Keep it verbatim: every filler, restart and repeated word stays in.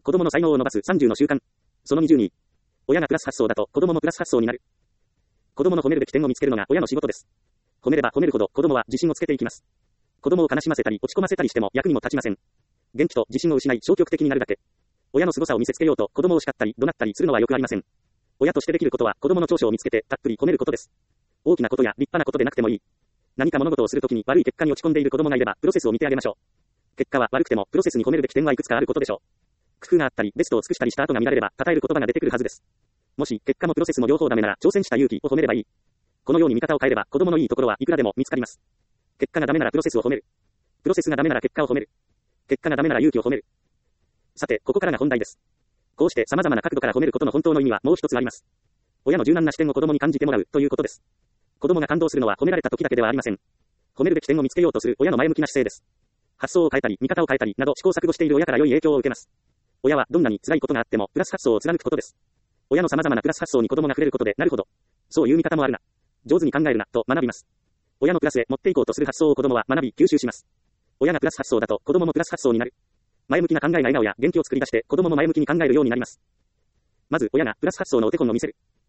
子供の才能を伸ばすさんじゅうの習慣。そのにじゅうに。親がプラス発想だと子供もプラス発想になる。子供の褒めるべき点を見つけるのが親の仕事です。褒めれば褒めるほど子供は自信をつけていきます。子供を悲しませたり落ち込ませたりしても役にも立ちません。元気と自信を失い消極的になるだけ。親の凄さを見せつけようと子供を叱ったり怒鳴ったりするのはよくありません。親としてできることは子供の長所を見つけてたっぷり褒めることです。大きなことや立派なことでなくてもいい。何か物事をするときに悪い結果に落ち込んでいる子供がいればプロセスを見てあげましょう。結果は悪くてもプロセスに褒めるべき点はいくつかあることでしょう。工夫があったりベストを尽くしたりした後が見られれば称える言葉が出てくるはずです。もし結果もプロセスも両方ダメなら挑戦した勇気を褒めればいい。このように見方を変えれば子供のいいところはいくらでも見つかります。結果がダメならプロセスを褒める。プロセスがダメなら結果を褒める。結果がダメなら勇気を褒める。さて、ここからが本題です。こうして様々な角度から褒めることの本当の意味はもう一つあります。親の柔軟な視点を子供に感じてもらうということです。子供が感動するのは褒められた時だけではありません。褒めるべき点を見つけようとする親の前向きな姿勢です。発想を変えたり見方を変えたりなど試行錯誤している親から良い影響を受けます。親はどんなに辛いことがあってもプラス発想を貫くことです。親の様々なプラス発想に子供が触れることでなるほど、そういう見方もあるな、上手に考えるなと学びます。親のプラスへ持っていこうとする発想を子供は学び吸収します。親がプラス発想だと子供もプラス発想になる。前向きな考えが笑顔や元気を作り出して子供も前向きに考えるようになります。まず親がプラス発想のお手本を見せる。